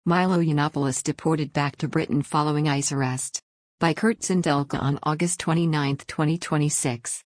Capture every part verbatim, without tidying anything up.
Milo Yiannopoulos deported back to Britain following ICE arrest. By Kurt Sindelka on August twenty-ninth, twenty twenty-six.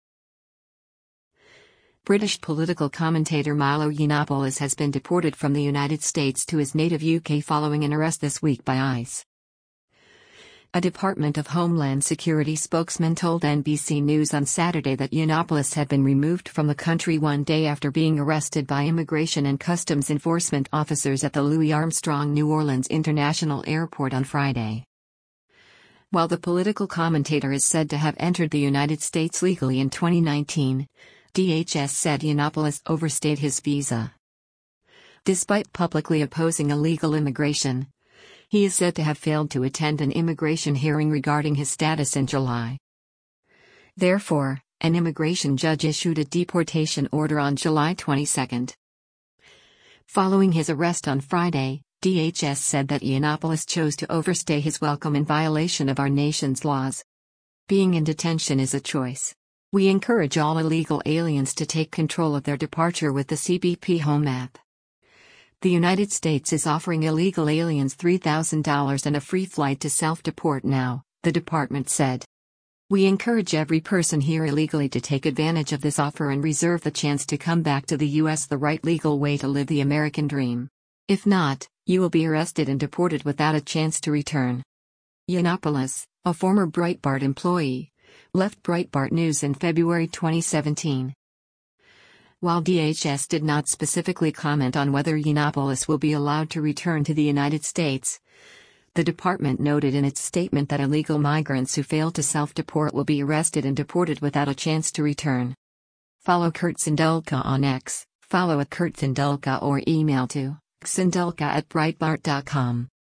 British political commentator Milo Yiannopoulos has been deported from the United States to his native U K following an arrest this week by ICE. A Department of Homeland Security spokesman told N B C News on Saturday that Yiannopoulos had been removed from the country one day after being arrested by Immigration and Customs Enforcement officers at the Louis Armstrong New Orleans International Airport on Friday. While the political commentator is said to have entered the United States legally in twenty nineteen, D H S said Yiannopoulos overstayed his visa. Despite publicly opposing illegal immigration, he is said to have failed to attend an immigration hearing regarding his status in July. Therefore, an immigration judge issued a deportation order on July twenty-second. Following his arrest on Friday, D H S said that Yiannopoulos chose to overstay his welcome in violation of our nation's laws. Being in detention is a choice. We encourage all illegal aliens to take control of their departure with the C B P Home app. The United States is offering illegal aliens three thousand dollars and a free flight to self-deport now, the department said. We encourage every person here illegally to take advantage of this offer and reserve the chance to come back to the U S the right legal way to live the American dream. If not, you will be arrested and deported without a chance to return. Yiannopoulos, a former Breitbart employee, left Breitbart News in February twenty seventeen. While D H S did not specifically comment on whether Yiannopoulos will be allowed to return to the United States, the department noted in its statement that illegal migrants who fail to self-deport will be arrested and deported without a chance to return. Follow Kurt Sindelka on X, follow at Kurt Sindelka or email to sindelka at breitbart dot com.